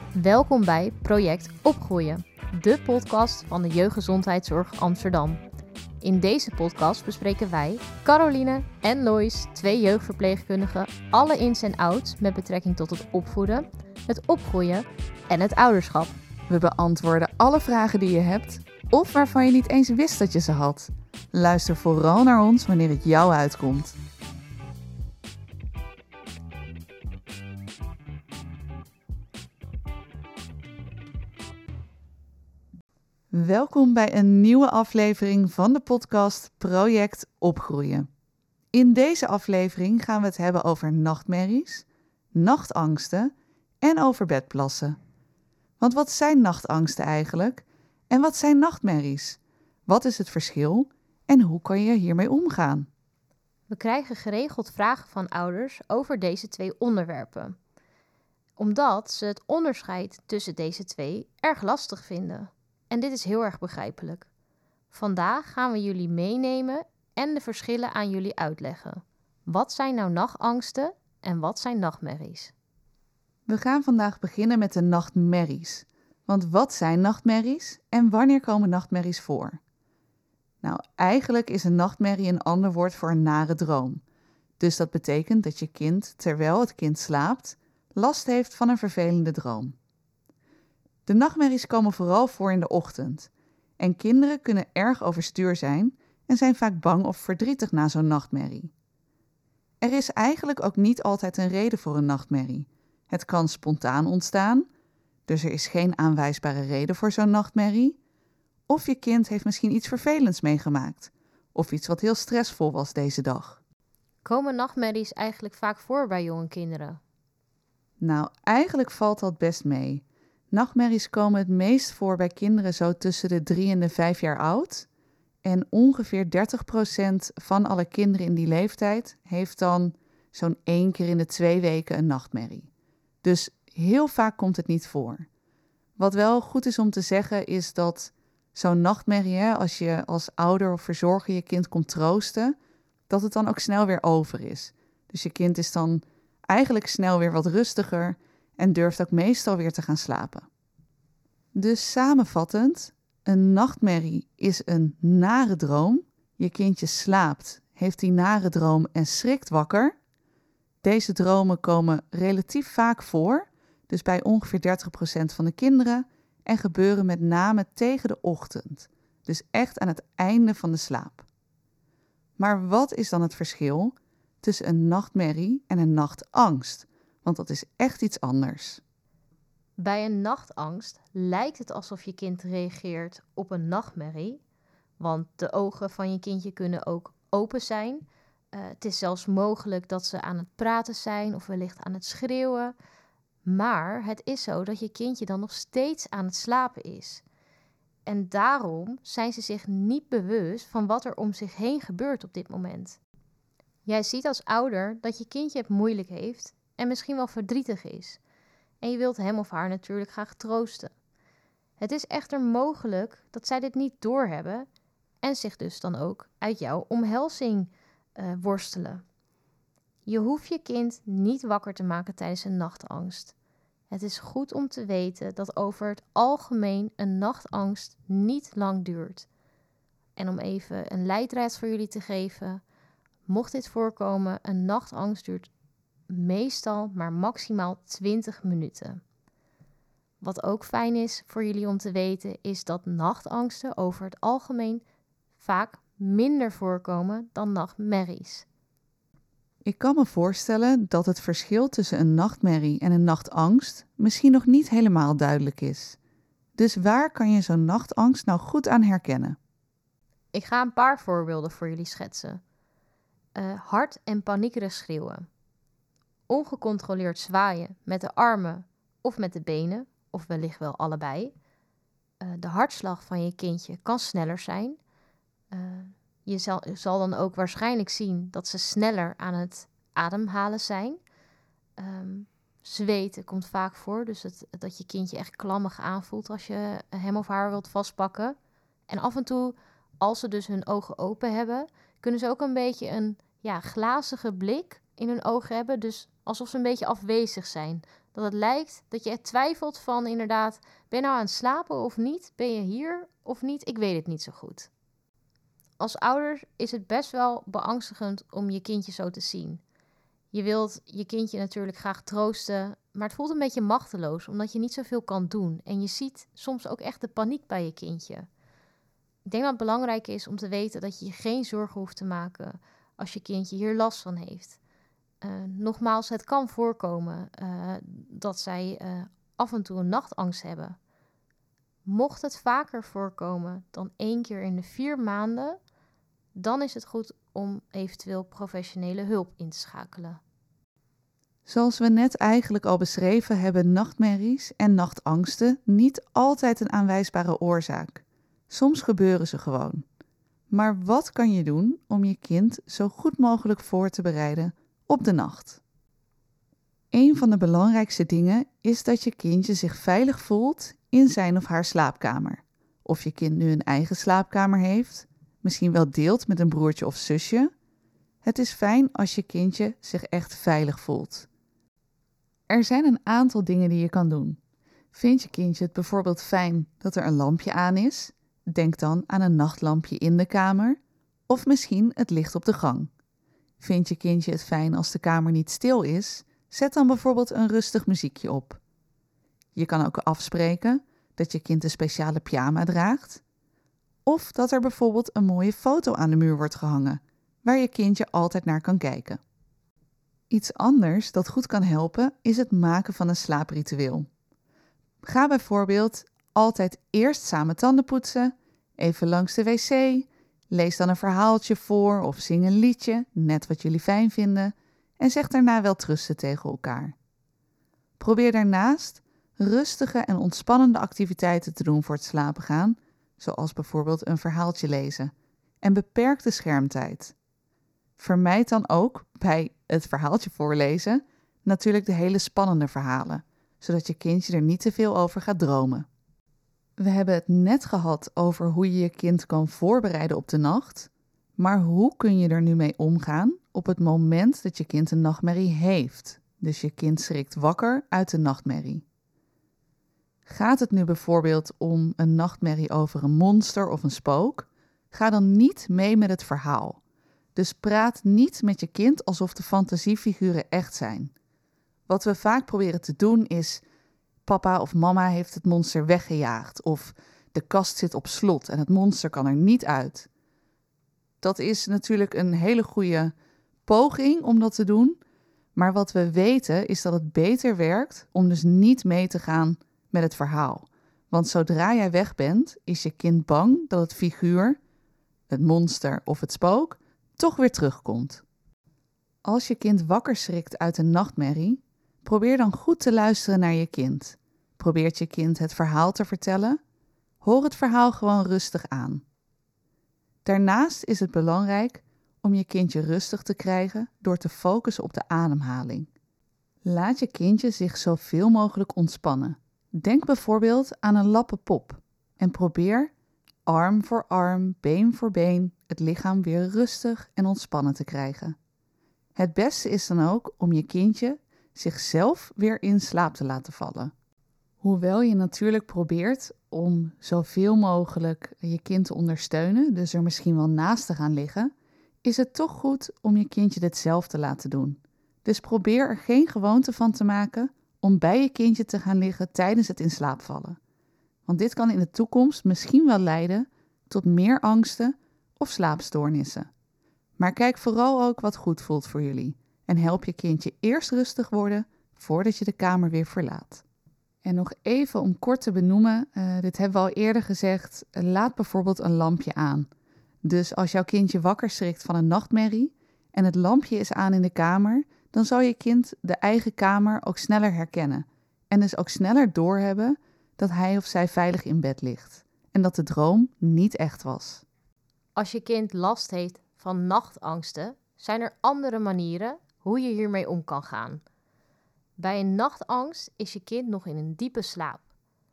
Welkom bij Project Opgroeien, de podcast van de Jeugdgezondheidszorg Amsterdam. In deze podcast bespreken wij, Caroline en Lois, 2 jeugdverpleegkundigen, alle ins en outs met betrekking tot het opvoeden, het opgroeien en het ouderschap. We beantwoorden alle vragen die je hebt of waarvan je niet eens wist dat je ze had. Luister vooral naar ons wanneer het jou uitkomt. Welkom bij een nieuwe aflevering van de podcast Project Opgroeien. In deze aflevering gaan we het hebben over nachtmerries, nachtangsten en over bedplassen. Want wat zijn nachtangsten eigenlijk? En wat zijn nachtmerries? Wat is het verschil? En hoe kan je hiermee omgaan? We krijgen geregeld vragen van ouders over deze 2 onderwerpen, omdat ze het onderscheid tussen deze 2 erg lastig vinden. En dit is heel erg begrijpelijk. Vandaag gaan we jullie meenemen en de verschillen aan jullie uitleggen. Wat zijn nou nachtangsten en wat zijn nachtmerries? We gaan vandaag beginnen met de nachtmerries. Want wat zijn nachtmerries en wanneer komen nachtmerries voor? Nou, eigenlijk is een nachtmerrie een ander woord voor een nare droom. Dus dat betekent dat je kind, terwijl het kind slaapt, last heeft van een vervelende droom. De nachtmerries komen vooral voor in de ochtend. En kinderen kunnen erg overstuur zijn en zijn vaak bang of verdrietig na zo'n nachtmerrie. Er is eigenlijk ook niet altijd een reden voor een nachtmerrie. Het kan spontaan ontstaan, dus er is geen aanwijsbare reden voor zo'n nachtmerrie. Of je kind heeft misschien iets vervelends meegemaakt, of iets wat heel stressvol was deze dag. Komen nachtmerries eigenlijk vaak voor bij jonge kinderen? Nou, eigenlijk valt dat best mee. Nachtmerries komen het meest voor bij kinderen zo tussen de 3 en de 5 jaar oud. En ongeveer 30% van alle kinderen in die leeftijd heeft dan zo'n 1 keer in de 2 weken een nachtmerrie. Dus heel vaak komt het niet voor. Wat wel goed is om te zeggen is dat zo'n nachtmerrie, als je als ouder of verzorger je kind komt troosten, dat het dan ook snel weer over is. Dus je kind is dan eigenlijk snel weer wat rustiger en durft ook meestal weer te gaan slapen. Dus samenvattend, een nachtmerrie is een nare droom. Je kindje slaapt, heeft die nare droom en schrikt wakker. Deze dromen komen relatief vaak voor, dus bij ongeveer 30% van de kinderen, en gebeuren met name tegen de ochtend, dus echt aan het einde van de slaap. Maar wat is dan het verschil tussen een nachtmerrie en een nachtangst? Want dat is echt iets anders. Bij een nachtangst lijkt het alsof je kind reageert op een nachtmerrie, want de ogen van je kindje kunnen ook open zijn. Het is zelfs mogelijk dat ze aan het praten zijn of wellicht aan het schreeuwen. Maar het is zo dat je kindje dan nog steeds aan het slapen is. En daarom zijn ze zich niet bewust van wat er om zich heen gebeurt op dit moment. Jij ziet als ouder dat je kindje het moeilijk heeft en misschien wel verdrietig is. En je wilt hem of haar natuurlijk graag troosten. Het is echter mogelijk dat zij dit niet doorhebben en zich dus dan ook uit jouw omhelzing worstelen. Je hoeft je kind niet wakker te maken tijdens een nachtangst. Het is goed om te weten dat over het algemeen een nachtangst niet lang duurt. En om even een leidraad voor jullie te geven, mocht dit voorkomen, een nachtangst duurt meestal maar maximaal 20 minuten. Wat ook fijn is voor jullie om te weten, is dat nachtangsten over het algemeen vaak minder voorkomen dan nachtmerries. Ik kan me voorstellen dat het verschil tussen een nachtmerrie en een nachtangst misschien nog niet helemaal duidelijk is. Dus waar kan je zo'n nachtangst nou goed aan herkennen? Ik ga een paar voorbeelden voor jullie schetsen. Hard en paniekerig schreeuwen. Ongecontroleerd zwaaien met de armen of met de benen, of wellicht wel allebei. De hartslag van je kindje kan sneller zijn. Je zal dan ook waarschijnlijk zien dat ze sneller aan het ademhalen zijn. Zweten komt vaak voor, dus dat je kindje echt klammig aanvoelt als je hem of haar wilt vastpakken. En af en toe, als ze dus hun ogen open hebben, kunnen ze ook een beetje een glazige blik in hun ogen hebben. Dus alsof ze een beetje afwezig zijn. Dat het lijkt dat je twijfelt van inderdaad, ben je nou aan het slapen of niet? Ben je hier of niet? Ik weet het niet zo goed. Als ouder is het best wel beangstigend om je kindje zo te zien. Je wilt je kindje natuurlijk graag troosten, maar het voelt een beetje machteloos omdat je niet zoveel kan doen. En je ziet soms ook echt de paniek bij je kindje. Ik denk dat het belangrijk is om te weten dat je je geen zorgen hoeft te maken als je kindje hier last van heeft. Nogmaals, het kan voorkomen dat zij af en toe een nachtangst hebben. Mocht het vaker voorkomen dan 1 keer in de 4 maanden, dan is het goed om eventueel professionele hulp in te schakelen. Zoals we net eigenlijk al beschreven, hebben nachtmerries en nachtangsten niet altijd een aanwijsbare oorzaak. Soms gebeuren ze gewoon. Maar wat kan je doen om je kind zo goed mogelijk voor te bereiden op de nacht? Een van de belangrijkste dingen is dat je kindje zich veilig voelt in zijn of haar slaapkamer. Of je kind nu een eigen slaapkamer heeft, misschien wel deelt met een broertje of zusje. Het is fijn als je kindje zich echt veilig voelt. Er zijn een aantal dingen die je kan doen. Vind je kindje het bijvoorbeeld fijn dat er een lampje aan is? Denk dan aan een nachtlampje in de kamer of misschien het licht op de gang. Vind je kindje het fijn als de kamer niet stil is? Zet dan bijvoorbeeld een rustig muziekje op. Je kan ook afspreken dat je kind een speciale pyjama draagt. Of dat er bijvoorbeeld een mooie foto aan de muur wordt gehangen, waar je kindje altijd naar kan kijken. Iets anders dat goed kan helpen is het maken van een slaapritueel. Ga bijvoorbeeld altijd eerst samen tanden poetsen, even langs de wc, lees dan een verhaaltje voor of zing een liedje, net wat jullie fijn vinden, en zeg daarna welterusten tegen elkaar. Probeer daarnaast rustige en ontspannende activiteiten te doen voor het slapen gaan, zoals bijvoorbeeld een verhaaltje lezen, en beperk de schermtijd. Vermijd dan ook bij het verhaaltje voorlezen natuurlijk de hele spannende verhalen, zodat je kindje er niet te veel over gaat dromen. We hebben het net gehad over hoe je je kind kan voorbereiden op de nacht, maar hoe kun je er nu mee omgaan op het moment dat je kind een nachtmerrie heeft? Dus je kind schrikt wakker uit de nachtmerrie. Gaat het nu bijvoorbeeld om een nachtmerrie over een monster of een spook? Ga dan niet mee met het verhaal. Dus praat niet met je kind alsof de fantasiefiguren echt zijn. Wat we vaak proberen te doen is: papa of mama heeft het monster weggejaagd, of de kast zit op slot en het monster kan er niet uit. Dat is natuurlijk een hele goede poging om dat te doen, maar wat we weten is dat het beter werkt om dus niet mee te gaan met het verhaal. Want zodra jij weg bent, is je kind bang dat het figuur, het monster of het spook, toch weer terugkomt. Als je kind wakker schrikt uit een nachtmerrie, probeer dan goed te luisteren naar je kind. Probeert je kind het verhaal te vertellen? Hoor het verhaal gewoon rustig aan. Daarnaast is het belangrijk om je kindje rustig te krijgen door te focussen op de ademhaling. Laat je kindje zich zoveel mogelijk ontspannen. Denk bijvoorbeeld aan een lappe pop en probeer arm voor arm, been voor been het lichaam weer rustig en ontspannen te krijgen. Het beste is dan ook om je kindje zichzelf weer in slaap te laten vallen. Hoewel je natuurlijk probeert om zoveel mogelijk je kind te ondersteunen, dus er misschien wel naast te gaan liggen, is het toch goed om je kindje dit zelf te laten doen. Dus probeer er geen gewoonte van te maken om bij je kindje te gaan liggen tijdens het in slaap vallen. Want dit kan in de toekomst misschien wel leiden tot meer angsten of slaapstoornissen. Maar kijk vooral ook wat goed voelt voor jullie en help je kindje eerst rustig worden voordat je de kamer weer verlaat. En nog even om kort te benoemen, dit hebben we al eerder gezegd, laat bijvoorbeeld een lampje aan. Dus als jouw kindje wakker schrikt van een nachtmerrie en het lampje is aan in de kamer, dan zal je kind de eigen kamer ook sneller herkennen en dus ook sneller doorhebben dat hij of zij veilig in bed ligt en dat de droom niet echt was. Als je kind last heeft van nachtangsten, zijn er andere manieren hoe je hiermee om kan gaan. Bij een nachtangst is je kind nog in een diepe slaap.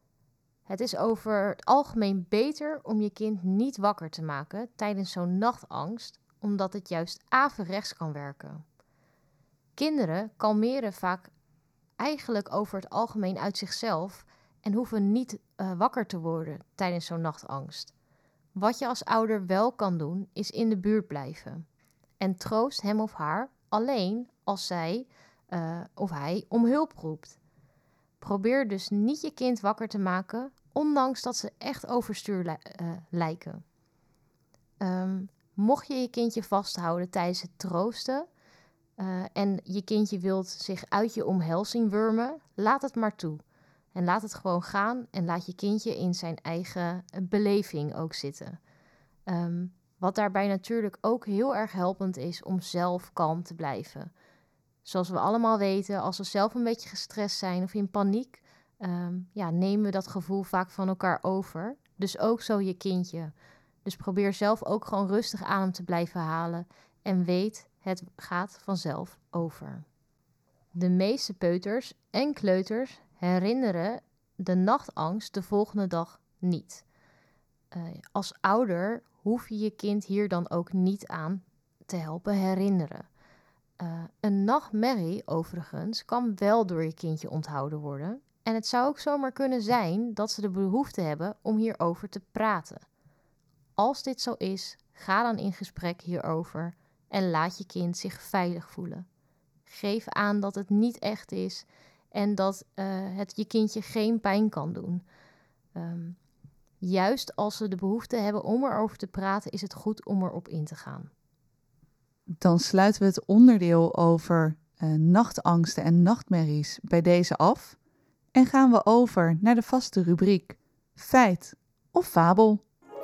Het is over het algemeen beter om je kind niet wakker te maken tijdens zo'n nachtangst, omdat het juist averechts kan werken. Kinderen kalmeren vaak eigenlijk over het algemeen uit zichzelf en hoeven niet wakker te worden tijdens zo'n nachtangst. Wat je als ouder wel kan doen, is in de buurt blijven. En troost hem of haar alleen als zij of hij om hulp roept. Probeer dus niet je kind wakker te maken, ondanks dat ze echt overstuur lijken. Mocht je je kindje vasthouden tijdens het troosten en je kindje wilt zich uit je omhelzing wurmen, laat het maar toe. En laat het gewoon gaan en laat je kindje in zijn eigen beleving ook zitten. Wat daarbij natuurlijk ook heel erg helpend is om zelf kalm te blijven. Zoals we allemaal weten, als we zelf een beetje gestrest zijn of in paniek, nemen we dat gevoel vaak van elkaar over. Dus ook zo je kindje. Dus probeer zelf ook gewoon rustig adem te blijven halen en weet, het gaat vanzelf over. De meeste peuters en kleuters herinneren de nachtangst de volgende dag niet. Als ouder hoef je je kind hier dan ook niet aan te helpen herinneren. Een nachtmerrie overigens kan wel door je kindje onthouden worden. En het zou ook zomaar kunnen zijn dat ze de behoefte hebben om hierover te praten. Als dit zo is, ga dan in gesprek hierover en laat je kind zich veilig voelen. Geef aan dat het niet echt is en dat het je kindje geen pijn kan doen. Juist als ze de behoefte hebben om erover te praten, is het goed om erop in te gaan. Dan sluiten we het onderdeel over nachtangsten en nachtmerries bij deze af en gaan we over naar de vaste rubriek Feit of Fabel.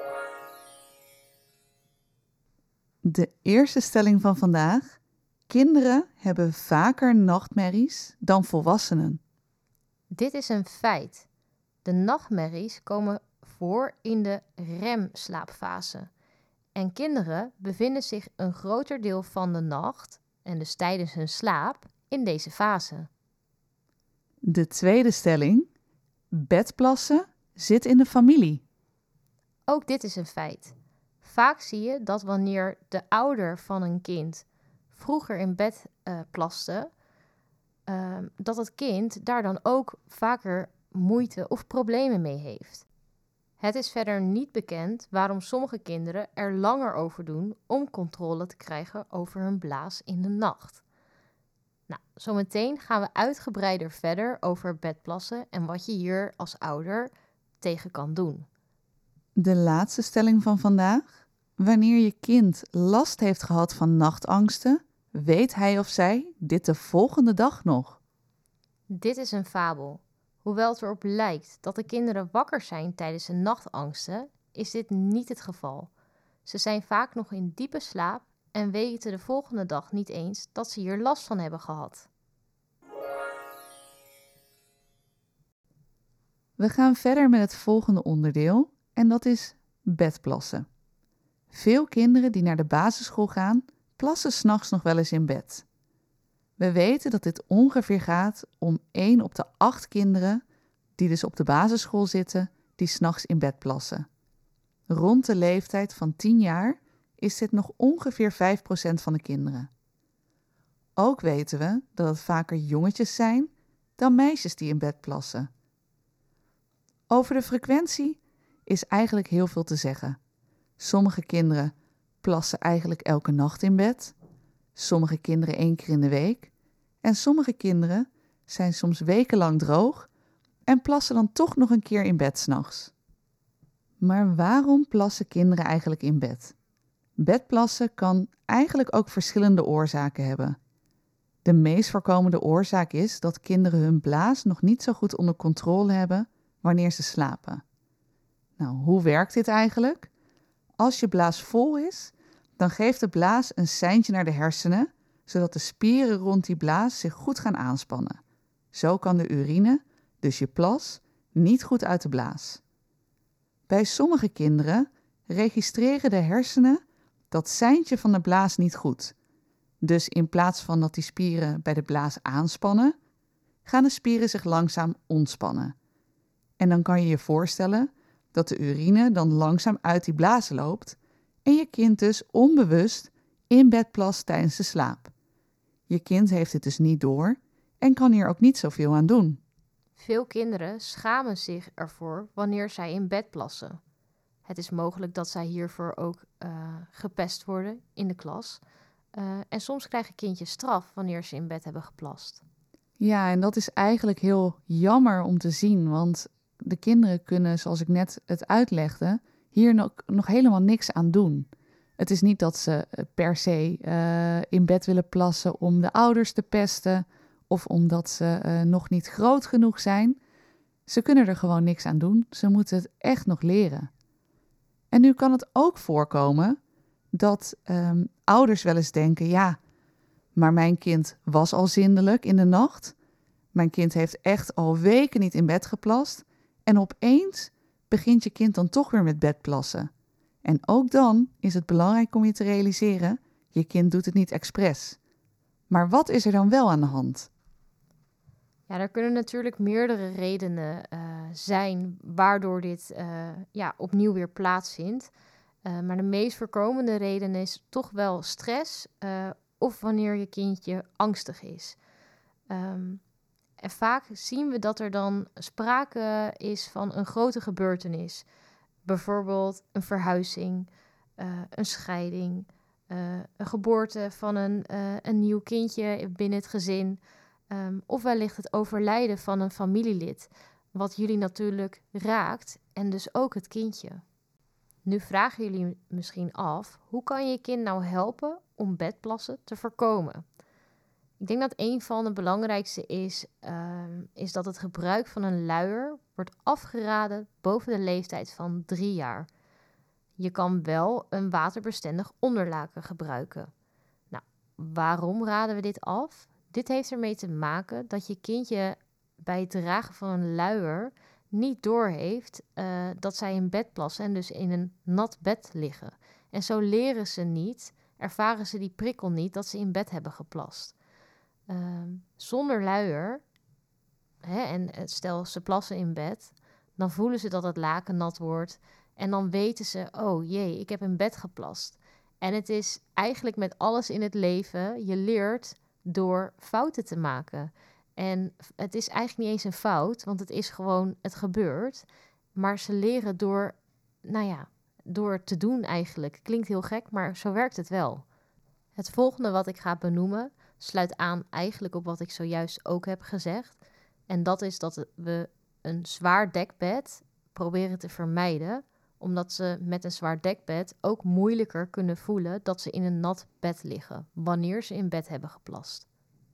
De eerste stelling van vandaag: kinderen hebben vaker nachtmerries dan volwassenen. Dit is een feit. De nachtmerries komen voor in de remslaapfase. En kinderen bevinden zich een groter deel van de nacht, en dus tijdens hun slaap, in deze fase. De tweede stelling: bedplassen zit in de familie. Ook dit is een feit. Vaak zie je dat wanneer de ouder van een kind vroeger in bed plaste, dat het kind daar dan ook vaker moeite of problemen mee heeft. Het is verder niet bekend waarom sommige kinderen er langer over doen om controle te krijgen over hun blaas in de nacht. Nou, zometeen gaan we uitgebreider verder over bedplassen en wat je hier als ouder tegen kan doen. De laatste stelling van vandaag: wanneer je kind last heeft gehad van nachtangsten, weet hij of zij dit de volgende dag nog. Dit is een fabel. Hoewel het erop lijkt dat de kinderen wakker zijn tijdens de nachtangsten, is dit niet het geval. Ze zijn vaak nog in diepe slaap en weten de volgende dag niet eens dat ze hier last van hebben gehad. We gaan verder met het volgende onderdeel en dat is bedplassen. Veel kinderen die naar de basisschool gaan, plassen 's nachts nog wel eens in bed. We weten dat dit ongeveer gaat om 1 op de 8 kinderen die dus op de basisschool zitten, die 's nachts in bed plassen. Rond de leeftijd van 10 jaar is dit nog ongeveer 5% van de kinderen. Ook weten we dat het vaker jongetjes zijn dan meisjes die in bed plassen. Over de frequentie is eigenlijk heel veel te zeggen. Sommige kinderen plassen eigenlijk elke nacht in bed, sommige kinderen 1 keer in de week en sommige kinderen zijn soms wekenlang droog en plassen dan toch nog een keer in bed 's nachts. Maar waarom plassen kinderen eigenlijk in bed? Bedplassen kan eigenlijk ook verschillende oorzaken hebben. De meest voorkomende oorzaak is dat kinderen hun blaas nog niet zo goed onder controle hebben wanneer ze slapen. Nou, hoe werkt dit eigenlijk? Als je blaas vol is, dan geeft de blaas een seintje naar de hersenen, zodat de spieren rond die blaas zich goed gaan aanspannen. Zo kan de urine, dus je plas, niet goed uit de blaas. Bij sommige kinderen registreren de hersenen dat seintje van de blaas niet goed. Dus in plaats van dat die spieren bij de blaas aanspannen, gaan de spieren zich langzaam ontspannen. En dan kan je je voorstellen dat de urine dan langzaam uit die blaas loopt en je kind dus onbewust in bed plast tijdens de slaap. Je kind heeft het dus niet door en kan hier ook niet zoveel aan doen. Veel kinderen schamen zich ervoor wanneer zij in bed plassen. Het is mogelijk dat zij hiervoor ook gepest worden in de klas. En soms krijgen kindjes straf wanneer ze in bed hebben geplast. Ja, en dat is eigenlijk heel jammer om te zien, want de kinderen kunnen, zoals ik net het uitlegde, hier nog helemaal niks aan doen. Het is niet dat ze per se in bed willen plassen om de ouders te pesten of omdat ze nog niet groot genoeg zijn. Ze kunnen er gewoon niks aan doen. Ze moeten het echt nog leren. En nu kan het ook voorkomen dat ouders wel eens denken, ja, maar mijn kind was al zindelijk in de nacht. Mijn kind heeft echt al weken niet in bed geplast. En opeens begint je kind dan toch weer met bedplassen. En ook dan is het belangrijk om je te realiseren, je kind doet het niet expres. Maar wat is er dan wel aan de hand? Ja, er kunnen natuurlijk meerdere redenen zijn waardoor dit opnieuw weer plaatsvindt. Maar de meest voorkomende reden is toch wel stress of wanneer je kindje angstig is. En vaak zien we dat er dan sprake is van een grote gebeurtenis. Bijvoorbeeld een verhuizing, een scheiding, een geboorte van een nieuw kindje binnen het gezin. Of wellicht het overlijden van een familielid, wat jullie natuurlijk raakt en dus ook het kindje. Nu vragen jullie misschien af, hoe kan je je kind nou helpen om bedplassen te voorkomen? Ik denk dat een van de belangrijkste is dat het gebruik van een luier wordt afgeraden boven de leeftijd van 3 jaar. Je kan wel een waterbestendig onderlaken gebruiken. Nou, waarom raden we dit af? Dit heeft ermee te maken dat je kindje bij het dragen van een luier niet doorheeft dat zij in bed plassen en dus in een nat bed liggen. En zo leren ze niet, ervaren ze die prikkel niet dat ze in bed hebben geplast. Zonder luier, en stel ze plassen in bed, dan voelen ze dat het laken nat wordt en dan weten ze, oh jee, ik heb in bed geplast. En het is eigenlijk met alles in het leven, je leert door fouten te maken. En het is eigenlijk niet eens een fout, want het is gewoon, het gebeurt. Maar ze leren door te doen eigenlijk. Klinkt heel gek, maar zo werkt het wel. Het volgende wat ik ga benoemen sluit aan eigenlijk op wat ik zojuist ook heb gezegd. En dat is dat we een zwaar dekbed proberen te vermijden, omdat ze met een zwaar dekbed ook moeilijker kunnen voelen dat ze in een nat bed liggen, wanneer ze in bed hebben geplast.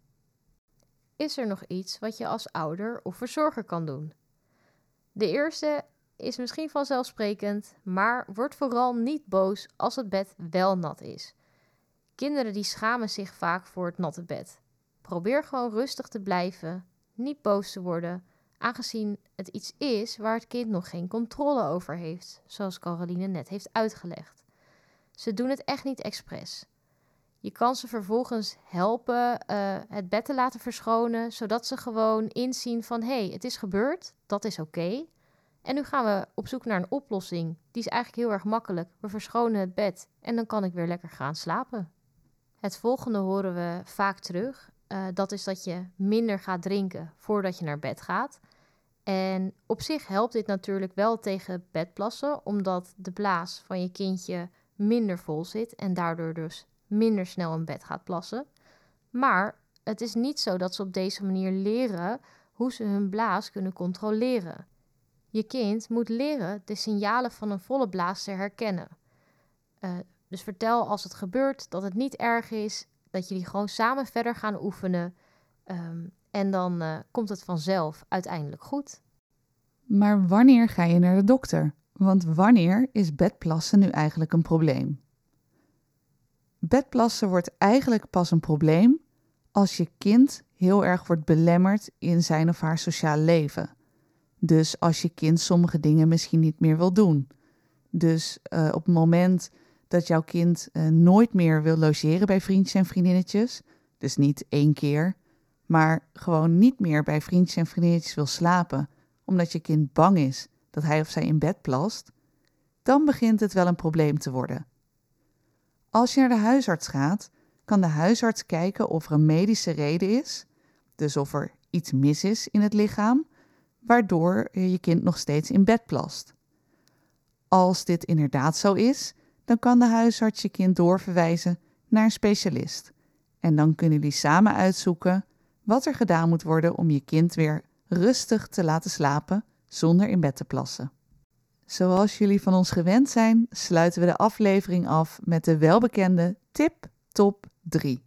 Is er nog iets wat je als ouder of verzorger kan doen? De eerste is misschien vanzelfsprekend, maar word vooral niet boos als het bed wel nat is. Kinderen die schamen zich vaak voor het natte bed. Probeer gewoon rustig te blijven, niet boos te worden, aangezien het iets is waar het kind nog geen controle over heeft, zoals Caroline net heeft uitgelegd. Ze doen het echt niet expres. Je kan ze vervolgens helpen het bed te laten verschonen, zodat ze gewoon inzien van hé, het is gebeurd, dat is oké. En nu gaan we op zoek naar een oplossing. Die is eigenlijk heel erg makkelijk. We verschonen het bed en dan kan ik weer lekker gaan slapen. Het volgende horen we vaak terug. Dat is dat je minder gaat drinken voordat je naar bed gaat. En op zich helpt dit natuurlijk wel tegen bedplassen, omdat de blaas van je kindje minder vol zit en daardoor dus minder snel in bed gaat plassen. Maar het is niet zo dat ze op deze manier leren hoe ze hun blaas kunnen controleren. Je kind moet leren de signalen van een volle blaas te herkennen. Dus vertel als het gebeurt dat het niet erg is, dat jullie gewoon samen verder gaan oefenen. En dan komt het vanzelf uiteindelijk goed. Maar wanneer ga je naar de dokter? Want wanneer is bedplassen nu eigenlijk een probleem? Bedplassen wordt eigenlijk pas een probleem als je kind heel erg wordt belemmerd in zijn of haar sociaal leven. Dus als je kind sommige dingen misschien niet meer wil doen. Dus op het moment dat jouw kind nooit meer wil logeren bij vriendjes en vriendinnetjes, dus niet 1 keer, maar gewoon niet meer bij vriendjes en vriendinnetjes wil slapen, omdat je kind bang is dat hij of zij in bed plast, dan begint het wel een probleem te worden. Als je naar de huisarts gaat, kan de huisarts kijken of er een medische reden is dus of er iets mis is in het lichaam, waardoor je kind nog steeds in bed plast. Als dit inderdaad zo is, dan kan de huisarts je kind doorverwijzen naar een specialist. En dan kunnen jullie samen uitzoeken wat er gedaan moet worden om je kind weer rustig te laten slapen zonder in bed te plassen. Zoals jullie van ons gewend zijn, sluiten we de aflevering af met de welbekende tip top 3.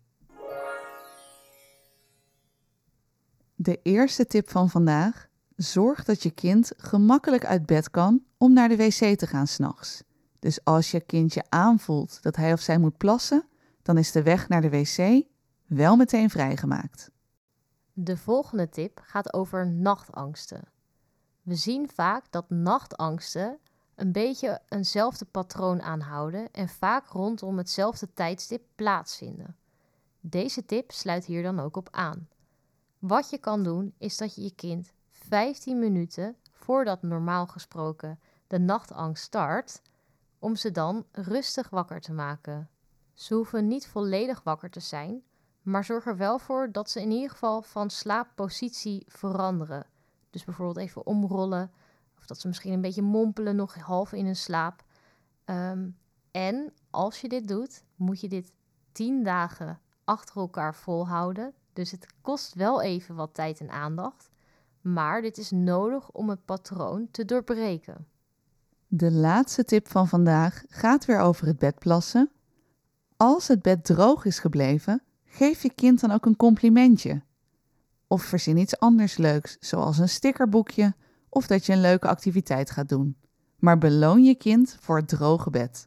De eerste tip van vandaag: zorg dat je kind gemakkelijk uit bed kan om naar de wc te gaan 's nachts. Dus als je kindje aanvoelt dat hij of zij moet plassen, dan is de weg naar de wc wel meteen vrijgemaakt. De volgende tip gaat over nachtangsten. We zien vaak dat nachtangsten een beetje eenzelfde patroon aanhouden en vaak rondom hetzelfde tijdstip plaatsvinden. Deze tip sluit hier dan ook op aan. Wat je kan doen is dat je je kind 15 minuten voordat normaal gesproken de nachtangst start, om ze dan rustig wakker te maken. Ze hoeven niet volledig wakker te zijn, maar zorg er wel voor dat ze in ieder geval van slaappositie veranderen. Dus bijvoorbeeld even omrollen, of dat ze misschien een beetje mompelen nog half in hun slaap. En als je dit doet, moet je dit 10 dagen achter elkaar volhouden. Dus het kost wel even wat tijd en aandacht. Maar dit is nodig om het patroon te doorbreken. De laatste tip van vandaag gaat weer over het bedplassen. Als het bed droog is gebleven, geef je kind dan ook een complimentje. Of verzin iets anders leuks, zoals een stickerboekje of dat je een leuke activiteit gaat doen. Maar beloon je kind voor het droge bed.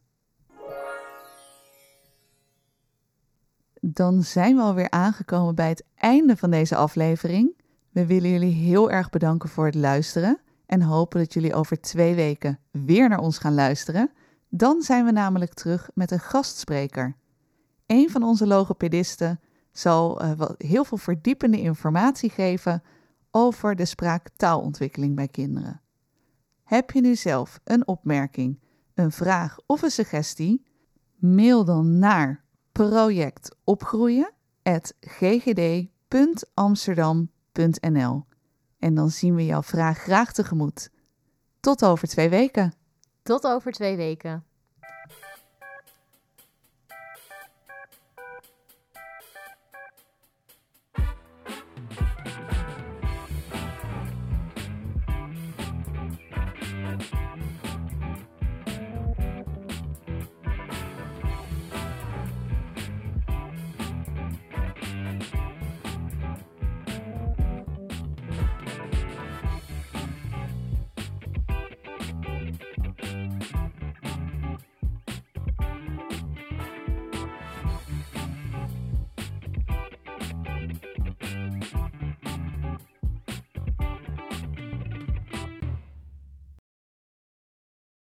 Dan zijn we alweer aangekomen bij het einde van deze aflevering. We willen jullie heel erg bedanken voor het luisteren en hopen dat jullie over 2 weken weer naar ons gaan luisteren. Dan zijn we namelijk terug met een gastspreker. Een van onze logopedisten zal heel veel verdiepende informatie geven over de spraak-taalontwikkeling bij kinderen. Heb je nu zelf een opmerking, een vraag of een suggestie? Mail dan naar projectopgroeien@ggd.amsterdam.nl en dan zien we jouw vraag graag tegemoet. Tot over 2 weken. Tot over 2 weken.